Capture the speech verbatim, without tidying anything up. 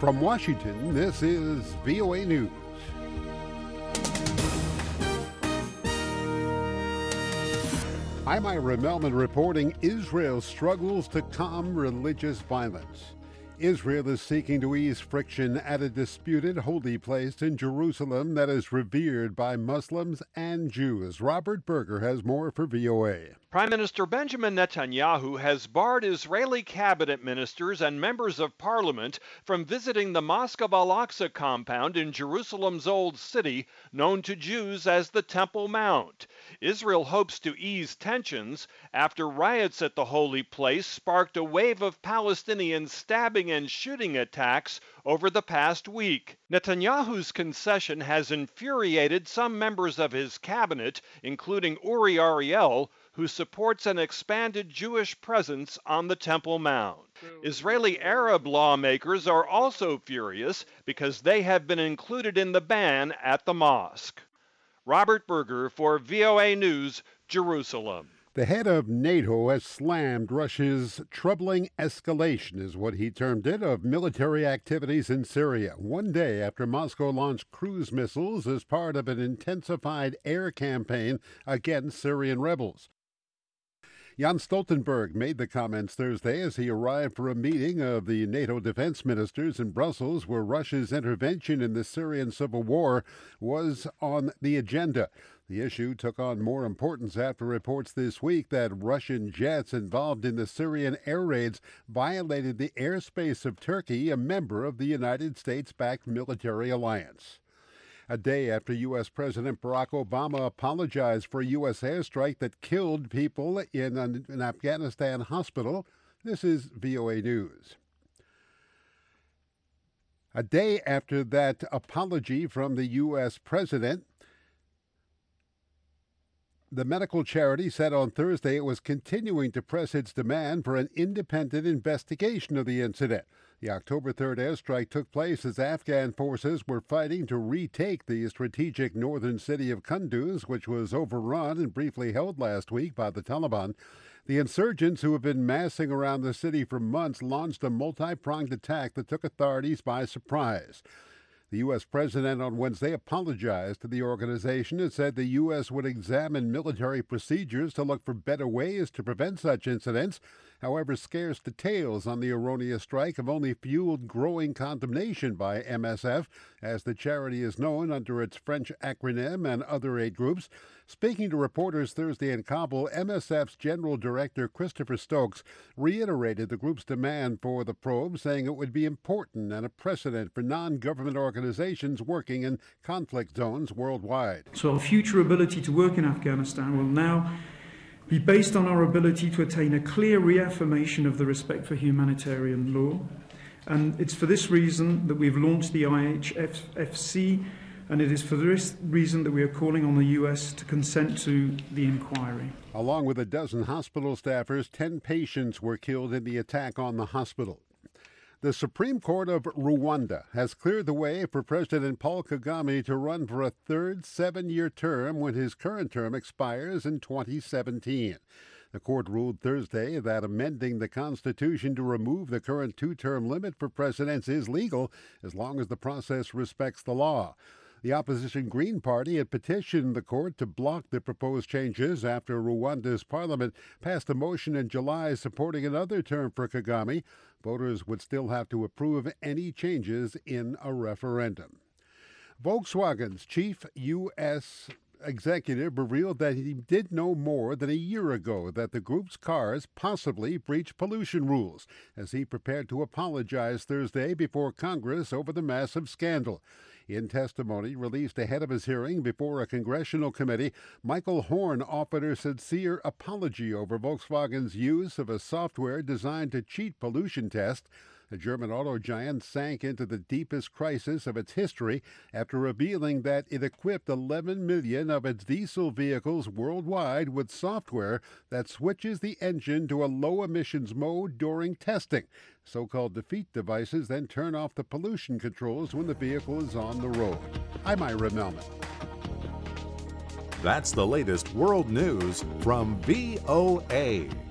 From Washington, this is V O A News. I'm Ira Melman reporting Israel struggles to calm religious violence. Israel is seeking to ease friction at a disputed holy place in Jerusalem that is revered by Muslims and Jews. Robert Berger has more for V O A. Prime Minister Benjamin Netanyahu has barred Israeli cabinet ministers and members of parliament from visiting the Mosque of Al-Aqsa compound in Jerusalem's Old City, known to Jews as the Temple Mount. Israel hopes to ease tensions after riots at the holy place sparked a wave of Palestinian stabbing and shooting attacks over the past week. Netanyahu's concession has infuriated some members of his cabinet, including Uri Ariel, who supports an expanded Jewish presence on the Temple Mount. Israeli Arab lawmakers are also furious because they have been included in the ban at the mosque. Robert Berger for V O A News, Jerusalem. The head of NATO has slammed Russia's troubling escalation, is what he termed it, of military activities in Syria, one day after Moscow launched cruise missiles as part of an intensified air campaign against Syrian rebels. Jens Stoltenberg made the comments Thursday as he arrived for a meeting of the NATO defense ministers in Brussels, where Russia's intervention in the Syrian civil war was on the agenda. The issue took on more importance after reports this week that Russian jets involved in the Syrian air raids violated the airspace of Turkey, a member of the United States-backed military alliance. A day after U S. President Barack Obama apologized for a U S airstrike that killed people in an, an Afghanistan hospital, this is V O A News. A day after that apology from the U S president, the medical charity said on Thursday it was continuing to press its demand for an independent investigation of the incident. The October third airstrike took place as Afghan forces were fighting to retake the strategic northern city of Kunduz, which was overrun and briefly held last week by the Taliban. The insurgents, who have been massing around the city for months, launched a multi-pronged attack that took authorities by surprise. The U S president on Wednesday apologized to the organization and said the U S would examine military procedures to look for better ways to prevent such incidents. However, scarce details on the erroneous strike have only fueled growing condemnation by M S F, as the charity is known under its French acronym, and other aid groups. Speaking to reporters Thursday in Kabul, M S F's General Director Christopher Stokes reiterated the group's demand for the probe, saying it would be important and a precedent for non-government organizations working in conflict zones worldwide. So our future ability to work in Afghanistan will now be based on our ability to attain a clear reaffirmation of the respect for humanitarian law. And it's for this reason that we've launched the I H F C, and it is for this reason that we are calling on the U S to consent to the inquiry. Along with a dozen hospital staffers, ten patients were killed in the attack on the hospital. The Supreme Court of Rwanda has cleared the way for President Paul Kagame to run for a third seven-year term when his current term expires in twenty seventeen. The court ruled Thursday that amending the Constitution to remove the current two-term limit for presidents is legal as long as the process respects the law. The opposition Green Party had petitioned the court to block the proposed changes after Rwanda's parliament passed a motion in July supporting another term for Kagame. Voters would still have to approve any changes in a referendum. Volkswagen's chief U S executive revealed that he did know more than a year ago that the group's cars possibly breached pollution rules, as he prepared to apologize Thursday before Congress over the massive scandal. In testimony released ahead of his hearing before a congressional committee, Michael Horn offered a sincere apology over Volkswagen's use of a software designed to cheat pollution tests. The German auto giant sank into the deepest crisis of its history after revealing that it equipped eleven million of its diesel vehicles worldwide with software that switches the engine to a low-emissions mode during testing. So-called defeat devices then turn off the pollution controls when the vehicle is on the road. I'm Ira Melman. That's the latest world news from V O A.